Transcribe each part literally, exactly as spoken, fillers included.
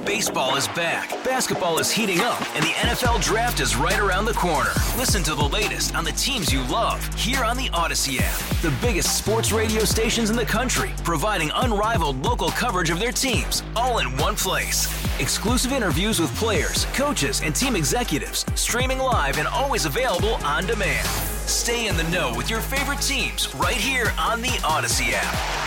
Baseball is back, basketball is heating up, and the N F L Draft is right around the corner. Listen to the latest on the teams you love here on the Odyssey app. The biggest sports radio stations in the country, providing unrivaled local coverage of their teams, all in one place. Exclusive interviews with players, coaches, and team executives, streaming live and always available on demand. Stay in the know with your favorite teams right here on the Odyssey app.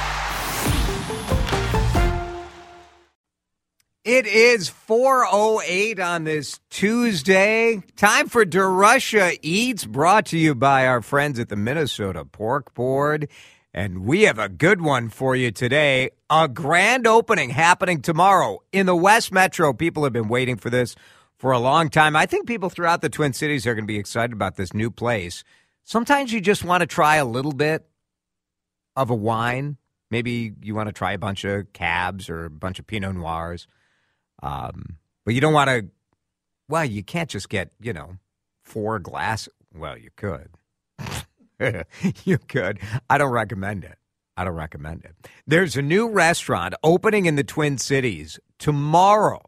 It is four oh eight on this Tuesday. Time for DeRusha Eats, brought to you by our friends at the Minnesota Pork Board. And we have a good one for you today. A grand opening happening tomorrow in the West Metro. People have been waiting for this for a long time. I think people throughout the Twin Cities are going to be excited about this new place. Sometimes you just want to try a little bit of a wine. Maybe you want to try a bunch of cabs or a bunch of Pinot Noirs. Um, but you don't want to, well, you can't just get, you know, four glass. Well, you could. You could. I don't recommend it. I don't recommend it. There's a new restaurant opening in the Twin Cities tomorrow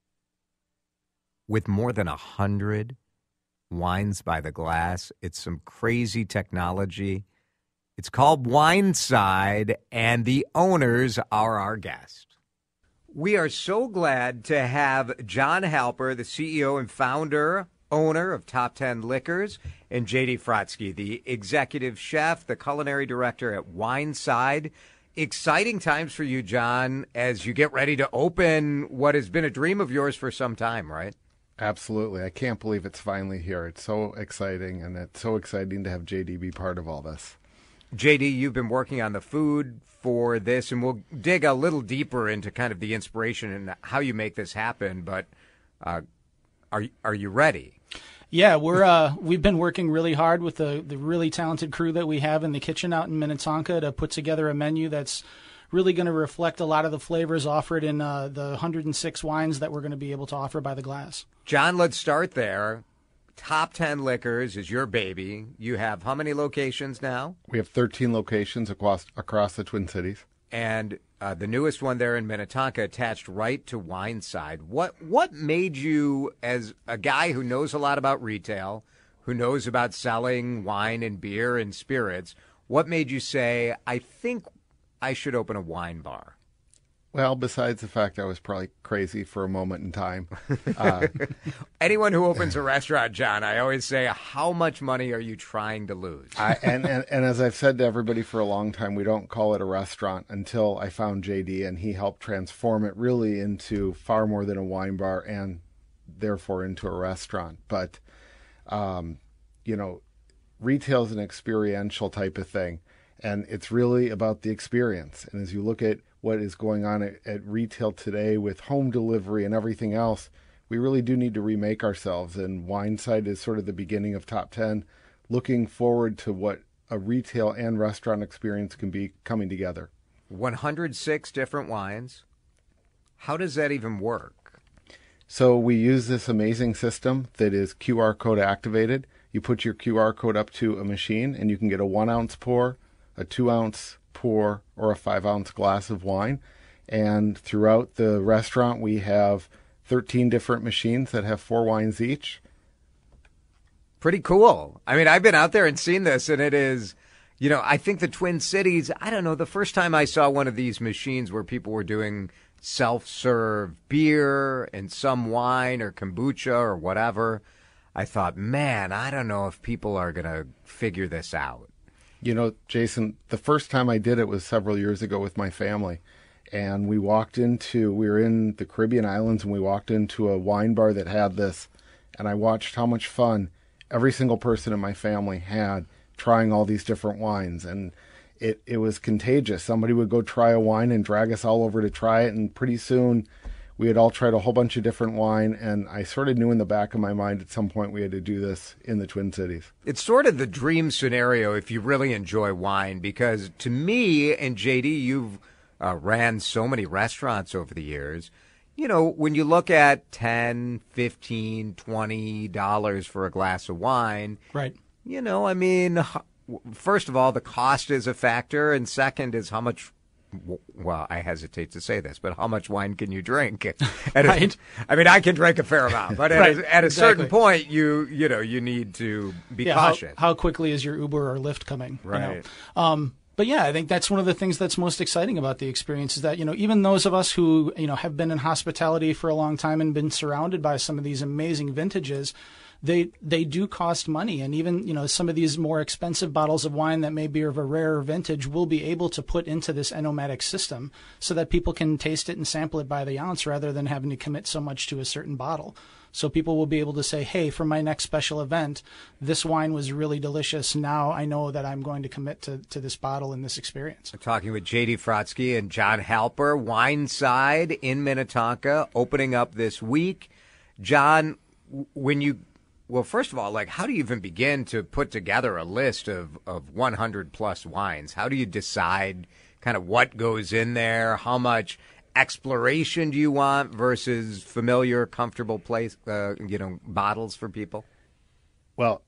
with more than a hundred wines by the glass. It's some crazy technology. It's called Wineside, and the owners are our guests. We are so glad to have John Halper, the C E O and founder, owner of Top ten Liquors, and J D Frotsky, the executive chef, the culinary director at Wineside. Exciting times for you, John, as you get ready to open what has been a dream of yours for some time, right? Absolutely. I can't believe it's finally here. It's so exciting, and it's so exciting to have J D be part of all this. J D, you've been working on the food for this, and we'll dig a little deeper into kind of the inspiration and how you make this happen. But uh, are are you ready? Yeah, we're uh, we've been working really hard with the the really talented crew that we have in the kitchen out in Minnetonka to put together a menu that's really going to reflect a lot of the flavors offered in uh, the one hundred six wines that we're going to be able to offer by the glass. John, let's start there. Top ten Liquors is your baby. You have how many locations now? We have thirteen locations across across the Twin Cities. And uh, the newest one there in Minnetonka, attached right to Wineside. What what made you, as a guy who knows a lot about retail, who knows about selling wine and beer and spirits, what made you say, I think I should open a wine bar? Well, besides the fact I was probably crazy for a moment in time. Uh, Anyone who opens a restaurant, John, I always say, how much money are you trying to lose? I, and, and, and as I've said to everybody for a long time, we don't call it a restaurant until I found J D, and he helped transform it really into far more than a wine bar and therefore into a restaurant. But, um, you know, retail is an experiential type of thing, and it's really about the experience. And as you look at what is going on at, at retail today with home delivery and everything else, we really do need to remake ourselves. And Wineside is sort of the beginning of Top ten, looking forward to what a retail and restaurant experience can be coming together. one hundred six different wines. How does that even work? So we use this amazing system that is Q R code activated. You put your Q R code up to a machine, and you can get a one ounce pour, a two ounce pour, or a five ounce glass of wine. And throughout the restaurant, we have thirteen different machines that have four wines each. Pretty cool. I mean, I've been out there and seen this, and it is, you know, I think the Twin Cities, I don't know, the first time I saw one of these machines where people were doing self-serve beer and some wine or kombucha or whatever, I thought, man, I don't know if people are going to figure this out. You know, Jason, the first time I did it was several years ago with my family. And we walked into, we were in the Caribbean islands, and we walked into a wine bar that had this. And I watched how much fun every single person in my family had trying all these different wines. And it, it was contagious. Somebody would go try a wine and drag us all over to try it. And pretty soon we had all tried a whole bunch of different wine, and I sort of knew in the back of my mind at some point we had to do this in the Twin Cities. It's sort of the dream scenario if you really enjoy wine, because to me, and J D, you've uh, ran so many restaurants over the years. You know, when you look at ten, fifteen, twenty dollars for a glass of wine, right? You know, I mean, first of all, the cost is a factor, and second is how much well, I hesitate to say this, but how much wine can you drink? At right. a, I mean, I can drink a fair amount, but at, right. a, at a exactly. certain point, you you know, you need to be yeah, cautious. How, how quickly is your Uber or Lyft coming? Right. You know? Um, but yeah, I think that's one of the things that's most exciting about the experience is that, you know, even those of us who, you know, have been in hospitality for a long time and been surrounded by some of these amazing vintages, they they do cost money. And even, you know, some of these more expensive bottles of wine that may be of a rarer vintage will be able to put into this Enomatic system so that people can taste it and sample it by the ounce rather than having to commit so much to a certain bottle. So people will be able to say, hey, for my next special event, this wine was really delicious. Now I know that I'm going to commit to, to this bottle and this experience. I'm talking with J D Frotsky and John Halper, Wineside in Minnetonka, opening up this week. John, when you, well, first of all, like, how do you even begin to put together a list of, of one hundred plus wines? How do you decide kind of what goes in there, how much exploration do you want versus familiar, comfortable place, uh, you know, bottles for people? Well,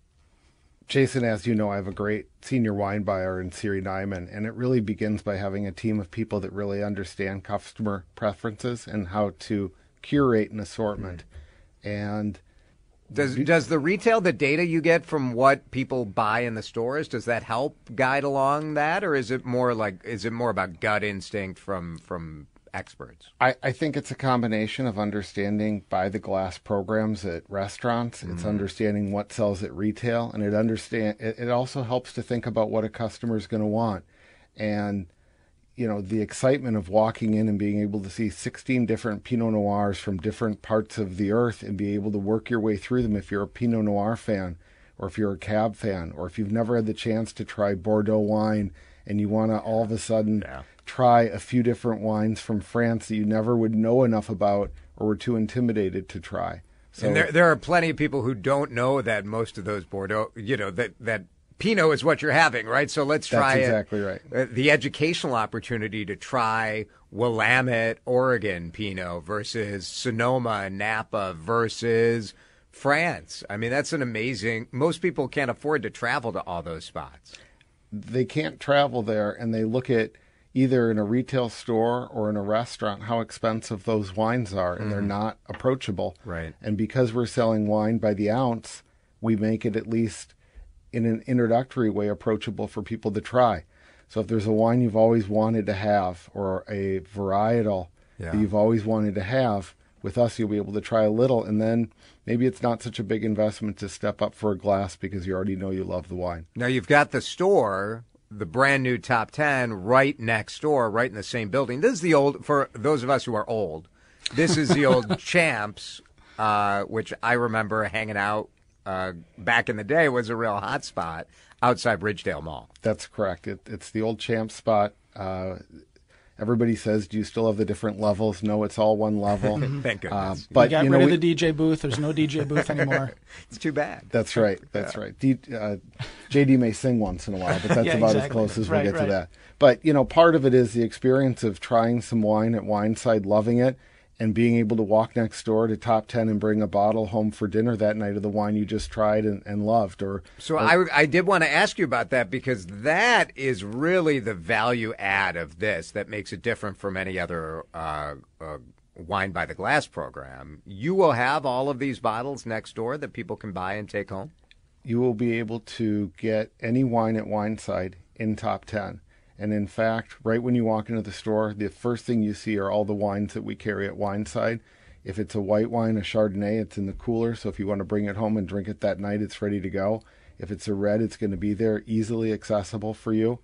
Jason, as you know, I have a great senior wine buyer in Siri Nyman, and it really begins by having a team of people that really understand customer preferences and how to curate an assortment. Mm-hmm. And does does the retail, the data you get from what people buy in the stores, does that help guide along that, or is it more like is it more about gut instinct from from experts? I, I think it's a combination of understanding by the glass programs at restaurants. Mm-hmm. It's understanding what sells at retail, and it understand it, it also helps to think about what a customer is going to want. And you know, the excitement of walking in and being able to see sixteen different Pinot Noirs from different parts of the earth and be able to work your way through them if you're a Pinot Noir fan, or if you're a Cab fan, or if you've never had the chance to try Bordeaux wine and you want to all of a sudden yeah. try a few different wines from France that you never would know enough about or were too intimidated to try. So, and there, there are plenty of people who don't know that most of those Bordeaux, you know, that, that Pinot is what you're having, right? So let's try That's exactly it. right. Uh, the educational opportunity to try Willamette, Oregon Pinot versus Sonoma, Napa versus France. I mean, that's an amazing, most people can't afford to travel to all those spots. They can't travel there, and they look at either in a retail store or in a restaurant how expensive those wines are, and mm. they're not approachable. Right. And because we're selling wine by the ounce, we make it at least in an introductory way approachable for people to try. So if there's a wine you've always wanted to have or a varietal yeah. that you've always wanted to have, with us you'll be able to try a little, and then maybe it's not such a big investment to step up for a glass because you already know you love the wine. Now you've got the store, the brand new Top Ten, right next door, right in the same building. This is the old, for those of us who are old, this is the old Champs, uh, which I remember hanging out Uh, back in the day was a real hot spot outside Ridgedale Mall. That's correct. It, it's the old Champ spot. Uh, everybody says, do you still have the different levels? No, it's all one level. Thank goodness. Uh, but we got you know, rid of we, the D J booth. There's no D J booth anymore. It's too bad. That's right. That's yeah. right. D, uh, J D may sing once in a while, but that's yeah, about exactly. as close as right, we'll get right. to that. But, you know, part of it is the experience of trying some wine at Wineside, loving it, and being able to walk next door to Top Ten and bring a bottle home for dinner that night of the wine you just tried and, and loved. Or So or, I, I did want to ask you about that, because that is really the value add of this that makes it different from any other uh, uh, Wine by the Glass program. You will have all of these bottles next door that people can buy and take home? You will be able to get any wine at Wineside in Top Ten. And in fact, right when you walk into the store, the first thing you see are all the wines that we carry at Wineside. If it's a white wine, a Chardonnay, it's in the cooler. So if you want to bring it home and drink it that night, it's ready to go. If it's a red, it's going to be there, easily accessible for you.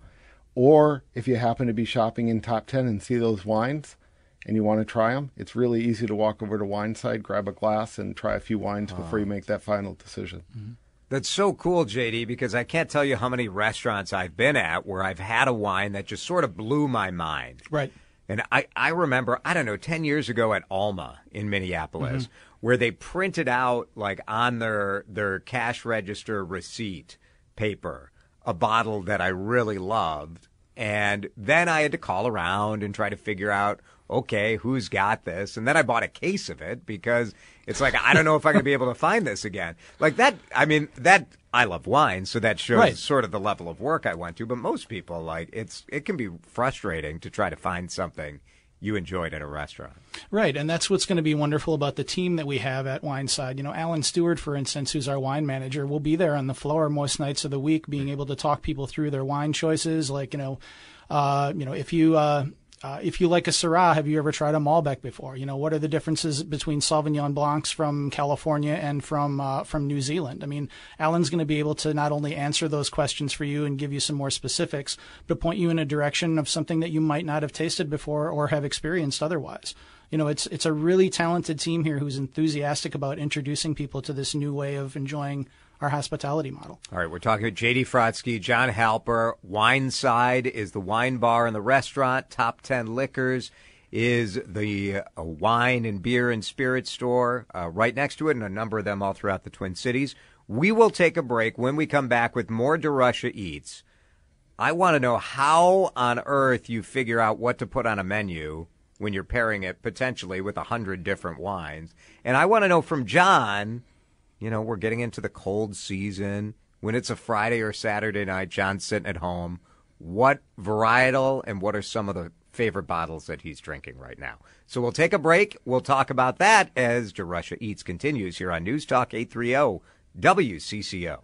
Or if you happen to be shopping in Top Ten and see those wines and you want to try them, it's really easy to walk over to Wineside, grab a glass, and try a few wines before you make that final decision. Mm-hmm. That's so cool, J D, because I can't tell you how many restaurants I've been at where I've had a wine that just sort of blew my mind. Right. And I, I remember, I don't know, ten years ago at Alma in Minneapolis, mm-hmm. where they printed out, like, on their, their cash register receipt paper, a bottle that I really loved. And then I had to call around and try to figure out okay, who's got this? And then I bought a case of it because it's like, I don't know if I'm going to be able to find this again. Like that, I mean, that, I love wine, so that shows right. sort of the level of work I went to. But most people, like, it's it can be frustrating to try to find something you enjoyed at a restaurant. Right, and that's what's going to be wonderful about the team that we have at Wineside. You know, Alan Stewart, for instance, who's our wine manager, will be there on the floor most nights of the week, being able to talk people through their wine choices. Like, you know, uh, you know, if you uh, uh, if you like a Syrah, have you ever tried a Malbec before? You know, what are the differences between Sauvignon Blancs from California and from uh, from New Zealand? I mean, Alan's going to be able to not only answer those questions for you and give you some more specifics, but point you in a direction of something that you might not have tasted before or have experienced otherwise. You know, it's it's a really talented team here who's enthusiastic about introducing people to this new way of enjoying our hospitality model. All right, we're talking with J D Frotsky, John Halper. Wineside is the wine bar and the restaurant. Top ten Liquors is the uh, wine and beer and spirit store uh, right next to it, and a number of them all throughout the Twin Cities. We will take a break. When we come back with more DeRusha Eats, I want to know how on earth you figure out what to put on a menu when you're pairing it potentially with a hundred different wines. And I want to know from John, you know, we're getting into the cold season. When it's a Friday or Saturday night, John's sitting at home. What varietal and what are some of the favorite bottles that he's drinking right now? So we'll take a break. We'll talk about that as DeRusha Eats continues here on News Talk eight thirty W C C O.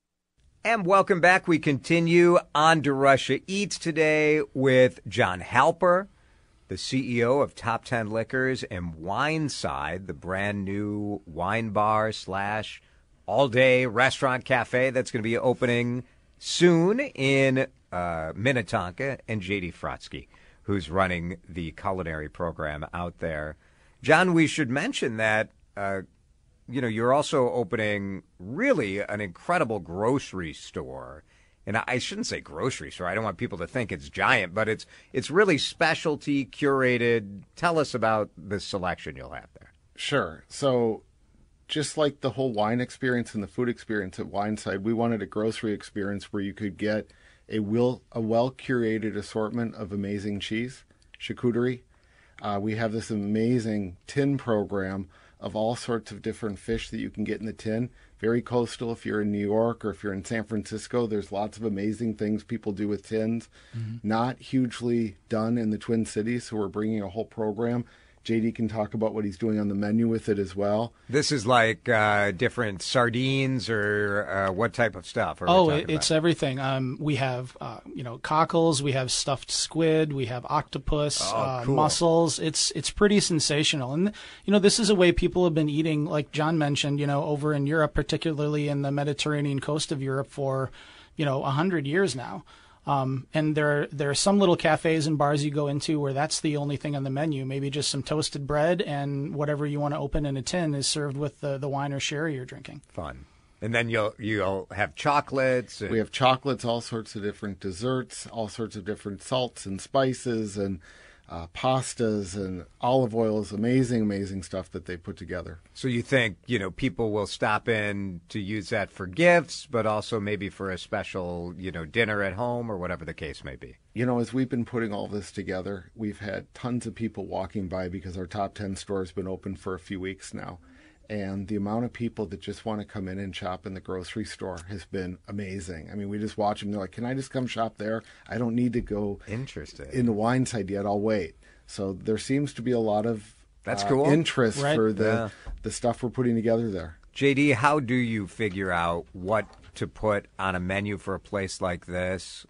And welcome back. We continue on DeRusha Eats today with John Halper, the C E O of Top ten Liquors and Wineside, the brand new wine bar slash all-day restaurant cafe that's going to be opening soon in uh, Minnetonka, and J D Frotsky, who's running the culinary program out there. John, we should mention that, uh, you know, you're also opening really an incredible grocery store. And I shouldn't say grocery store. I don't want people to think it's giant, but it's it's really specialty, curated. Tell us about the selection you'll have there. Sure. So just like the whole wine experience and the food experience at Wineside, we wanted a grocery experience where you could get a, will, a well-curated assortment of amazing cheese, charcuterie. Uh, we have this amazing tin program of all sorts of different fish that you can get in the tin. Very coastal. If you're in New York or if you're in San Francisco, there's lots of amazing things people do with tins. Mm-hmm. Not hugely done in the Twin Cities, so we're bringing a whole program. J D can talk about what he's doing on the menu with it as well. This is like uh, different sardines or uh, what type of stuff? Oh, it's about? everything. Um, we have, uh, you know, cockles. We have stuffed squid. We have octopus, oh, uh, cool. mussels. It's it's pretty sensational. And, you know, this is a way people have been eating, like John mentioned, you know, over in Europe, particularly in the Mediterranean coast of Europe for, you know, a hundred years now. Um, and there, there are some little cafes and bars you go into where that's the only thing on the menu. Maybe just some toasted bread and whatever you want to open in a tin is served with the, the wine or sherry you're drinking. Fun. And then you'll you'll have chocolates. And... We have chocolates, all sorts of different desserts, all sorts of different salts and spices and uh, pastas and olive oils. Amazing, amazing stuff that they put together. So you think, you know, people will stop in to use that for gifts, but also maybe for a special, you know, dinner at home or whatever the case may be. You know, as we've been putting all this together, we've had tons of people walking by because our Top ten store has been open for a few weeks now. And the amount of people that just want to come in and shop in the grocery store has been amazing. I mean, we just watch them. They're like, can I just come shop there? I don't need to go Interesting. in the Wineside yet. I'll wait. So there seems to be a lot of That's uh, cool. interest right. for the, yeah. the stuff we're putting together there. J D, how do you figure out what to put on a menu for a place like this?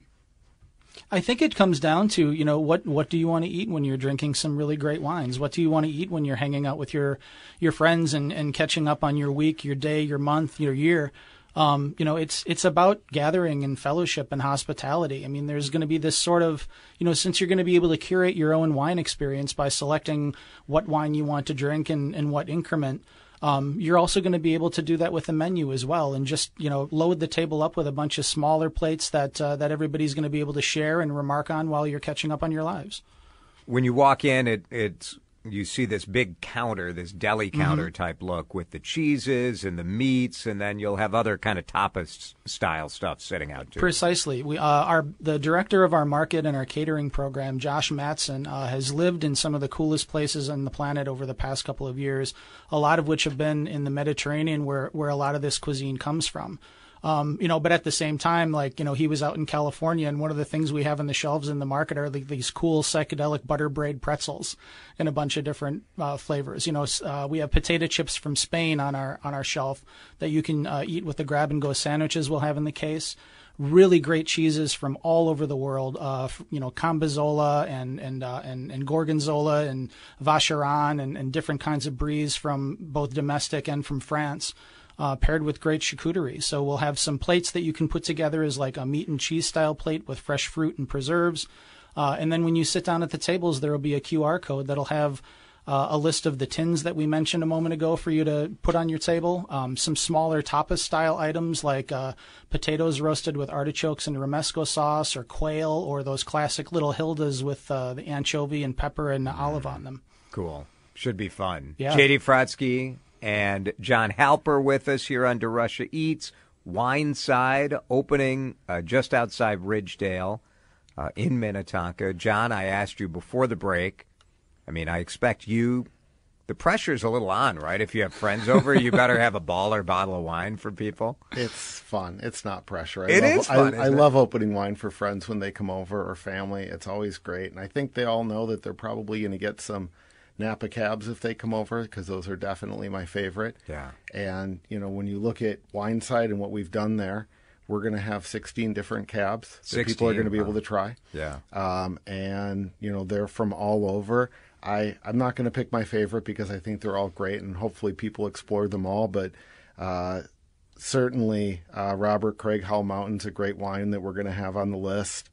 I think it comes down to, you know, what, what do you want to eat when you're drinking some really great wines? What do you want to eat when you're hanging out with your, your friends and, and catching up on your week, your day, your month, your year? Um, you know, it's it's about gathering and fellowship and hospitality. I mean, there's going to be this sort of, you know, since you're going to be able to curate your own wine experience by selecting what wine you want to drink and, and what increment, Um, you're also going to be able to do that with the menu as well, and just, you know, load the table up with a bunch of smaller plates that uh, that everybody's going to be able to share and remark on while you're catching up on your lives. When you walk in, it it's you see this big counter, this deli counter mm-hmm. type look with the cheeses and the meats, and then you'll have other kind of tapas style stuff sitting out too. Precisely. We uh, our the director of our market and our catering program, Josh Matson, uh, has lived in some of the coolest places on the planet over the past couple of years. A lot of which have been in the Mediterranean, where where a lot of this cuisine comes from. Um, you know, but at the same time, like, you know, he was out in California, and one of the things we have on the shelves in the market are like these cool psychedelic butter braid pretzels in a bunch of different uh, flavors. You know, uh, we have potato chips from Spain on our on our shelf that you can uh, eat with the grab and go sandwiches we'll have in the case. Really great cheeses from all over the world. Uh, you know, Cambazola and and uh, and and Gorgonzola and Vacheron and, and different kinds of bries from both domestic and from France. Uh, paired with great charcuterie. So we'll have some plates that you can put together as like a meat and cheese style plate with fresh fruit and preserves. Uh, and then when you sit down at the tables, there will be a Q R code that'll have uh, a list of the tins that we mentioned a moment ago for you to put on your table. Um, some smaller tapas style items like uh, potatoes roasted with artichokes and romesco sauce, or quail, or those classic little Hildas with uh, the anchovy and pepper and mm. olive on them. Cool. Should be fun. Yeah. J D Frotsky and John Halper with us here on DeRusha Eats. Wineside opening uh, just outside Ridgedale uh, in Minnetonka. John, I asked you before the break. I mean, I expect you, the pressure's a little on, right? If you have friends over, you better have a baller bottle of wine for people. It's fun. It's not pressure. I it love, is fun, I, I it? love opening wine for friends when they come over, or family. It's always great. And I think they all know that they're probably going to get some Napa cabs if they come over, because those are definitely my favorite. Yeah. And, you know, when you look at Wineside and what we've done there, we're going to have sixteen different cabs that people are going to be wow. able to try. Yeah. Um, and, you know, they're from all over. I, I'm not going to pick my favorite because I think they're all great, and hopefully people explore them all. But uh, certainly uh, Robert Craig Howell Mountain's a great wine that we're going to have on the list.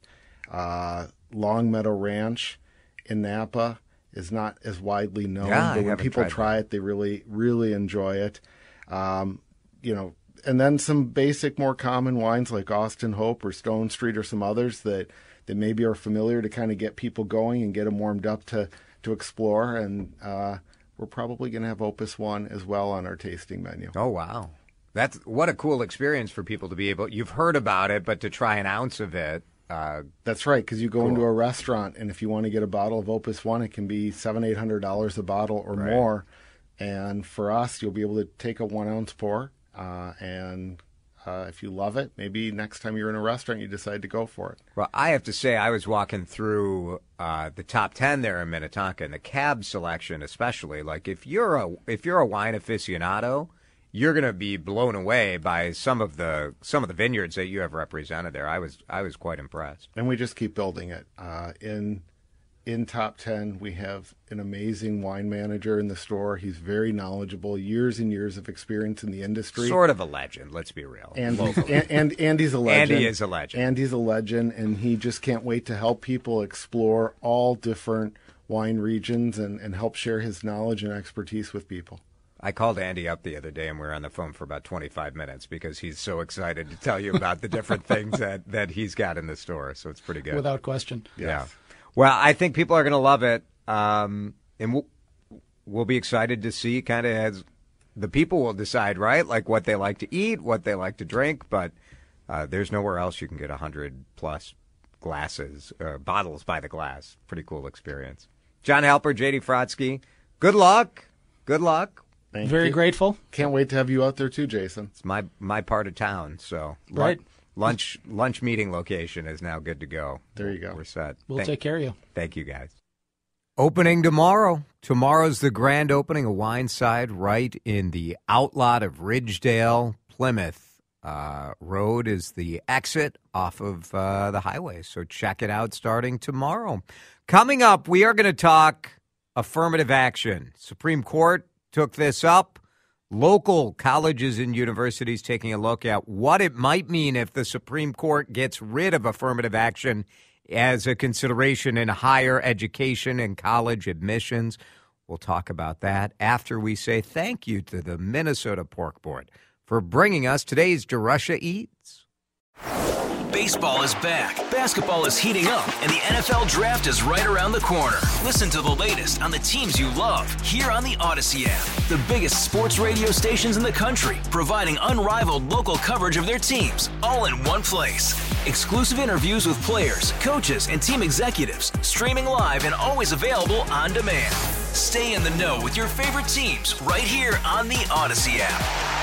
Uh, Long Meadow Ranch in Napa is not as widely known, yeah, but when people try that. it, they really, really enjoy it. Um, you know, and then some basic, more common wines like Austin Hope or Stone Street, or some others that, that maybe are familiar, to kind of get people going and get them warmed up to, to explore. And uh, we're probably going to have Opus One as well on our tasting menu. Oh, wow. That's what a cool experience for people to be able, you've heard about it, but to try an ounce of it. Uh, That's right, because you go cool. into a restaurant, and if you want to get a bottle of Opus One, it can be seven, eight hundred dollars a bottle or right. more. And for us, you'll be able to take a one ounce pour, uh, and uh, if you love it, maybe next time you're in a restaurant, you decide to go for it. Well, I have to say, I was walking through uh, the top ten there in Minnetonka, and the cab selection, especially. Like if you're a if you're a wine aficionado, you're going to be blown away by some of the some of the vineyards that you have represented there. I was I was quite impressed. And we just keep building it. Uh, in in top ten, we have an amazing wine manager in the store. He's very knowledgeable, years and years of experience in the industry. Sort of a legend, let's be real. And and, and Andy's a legend. Andy is a legend. Andy's a legend, and he just can't wait to help people explore all different wine regions and, and help share his knowledge and expertise with people. I called Andy up the other day, and we were on the phone for about twenty-five minutes because he's so excited to tell you about the different things that, that he's got in the store. So it's pretty good. Without question. Yes. Yeah. Well, I think people are going to love it. Um, and we'll, we'll be excited to see kind of as the people will decide, right? Like what they like to eat, what they like to drink. But uh, there's nowhere else you can get one hundred plus glasses, uh, bottles by the glass. Pretty cool experience. John Halper, J D Frotsky, good luck. Good luck. Thank Very you. grateful. Can't wait to have you out there too, Jason. It's my my part of town, so right. lunch lunch meeting location is now good to go. There you go. We're set. We'll Thank, take care of you. Thank you, guys. Opening tomorrow. Tomorrow's the grand opening of Wineside right in the outlot of Ridgedale, Plymouth. Uh, road is the exit off of uh, the highway, so check it out starting tomorrow. Coming up, we are going to talk affirmative action. Supreme Court took this up. Local colleges and universities taking a look at what it might mean if the Supreme Court gets rid of affirmative action as a consideration in higher education and college admissions. We'll talk about that after we say thank you to the Minnesota Pork Board for bringing us today's DeRusha Eats. Baseball is back, basketball is heating up, and the N F L Draft is right around the corner. Listen to the latest on the teams you love here on the Odyssey app. The biggest sports radio stations in the country, providing unrivaled local coverage of their teams, all in one place. Exclusive interviews with players, coaches, and team executives, streaming live and always available on demand. Stay in the know with your favorite teams right here on the Odyssey app.